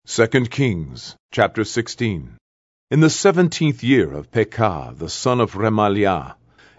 2 Kings, chapter 16. In the 17th year of Pekah, the son of Remaliah,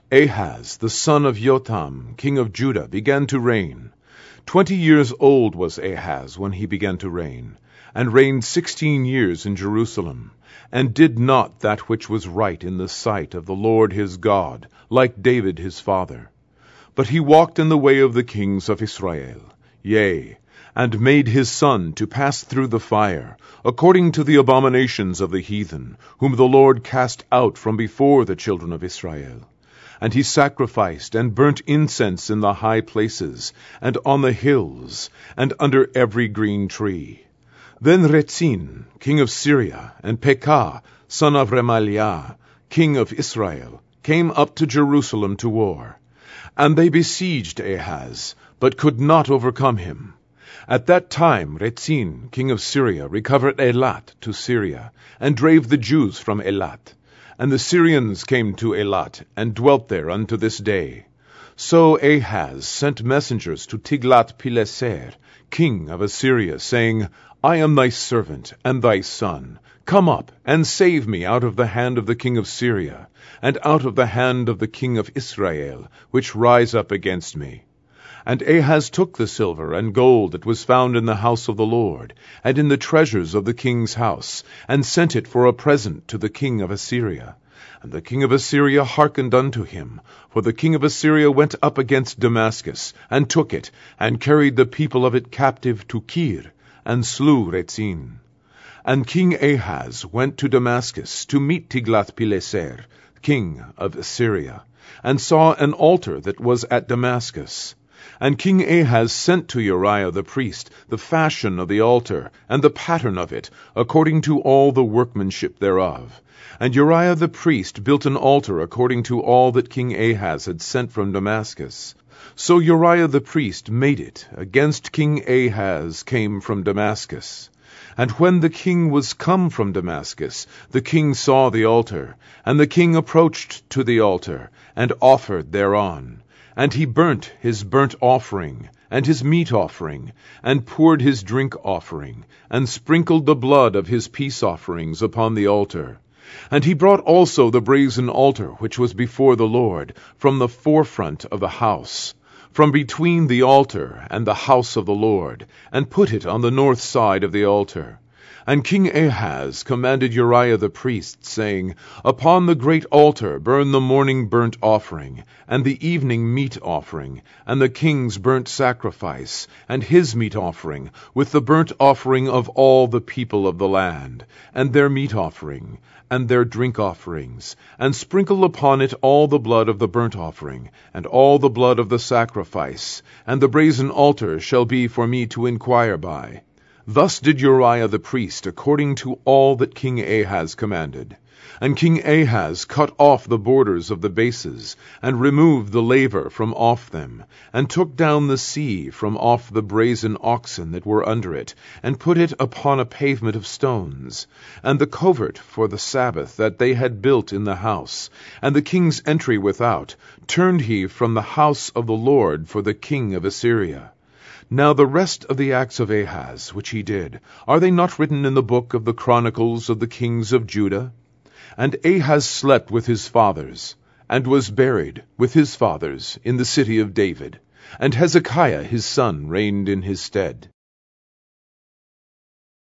Ahaz, the son of Jotham, king of Judah, began to reign. 20 years old was Ahaz when he began to reign, and reigned 16 years in Jerusalem, and did not that which was right in the sight of the Lord his God, like David his father. But he walked in the way of the kings of Israel, yea, and made his son to pass through the fire, according to the abominations of the heathen, whom the Lord cast out from before the children of Israel. And he sacrificed and burnt incense in the high places, and on the hills, and under every green tree. Then Rezin, king of Syria, and Pekah, son of Remaliah, king of Israel, came up to Jerusalem to war. And they besieged Ahaz, but could not overcome him. At that time Rezin, king of Syria, recovered Elat to Syria, and drave the Jews from Elat. And the Syrians came to Elat, and dwelt there unto this day. So Ahaz sent messengers to Tiglath-Pileser, king of Assyria, saying, I am thy servant and thy son. Come up, and save me out of the hand of the king of Syria, and out of the hand of the king of Israel, which rise up against me. And Ahaz took the silver and gold that was found in the house of the Lord, and in the treasures of the king's house, and sent it for a present to the king of Assyria. And the king of Assyria hearkened unto him, for the king of Assyria went up against Damascus, and took it, and carried the people of it captive to Kir, and slew Rezin. And King Ahaz went to Damascus to meet Tiglath-Pileser, king of Assyria, and saw an altar that was at Damascus. And King Ahaz sent to Uriah the priest the fashion of the altar, and the pattern of it, according to all the workmanship thereof. And Uriah the priest built an altar according to all that King Ahaz had sent from Damascus. So Uriah the priest made it against King Ahaz came from Damascus. And when the king was come from Damascus, the king saw the altar, and the king approached to the altar, and offered thereon. And he burnt his burnt offering, and his meat offering, and poured his drink offering, and sprinkled the blood of his peace offerings upon the altar. And he brought also the brazen altar which was before the Lord, from the forefront of the house, from between the altar and the house of the Lord, and put it on the north side of the altar. And King Ahaz commanded Uriah the priest, saying, Upon the great altar burn the morning burnt offering, and the evening meat offering, and the king's burnt sacrifice, and his meat offering, with the burnt offering of all the people of the land, and their meat offering, and their drink offerings, and sprinkle upon it all the blood of the burnt offering, and all the blood of the sacrifice, and the brazen altar shall be for me to inquire by. Thus did Uriah the priest, according to all that King Ahaz commanded. And King Ahaz cut off the borders of the bases, and removed the laver from off them, and took down the sea from off the brazen oxen that were under it, and put it upon a pavement of stones. And the covert for the Sabbath that they had built in the house, and the king's entry without, turned he from the house of the Lord for the king of Assyria. Now the rest of the acts of Ahaz, which he did, are they not written in the book of the Chronicles of the kings of Judah? And Ahaz slept with his fathers, and was buried with his fathers in the city of David. And Hezekiah his son reigned in his stead.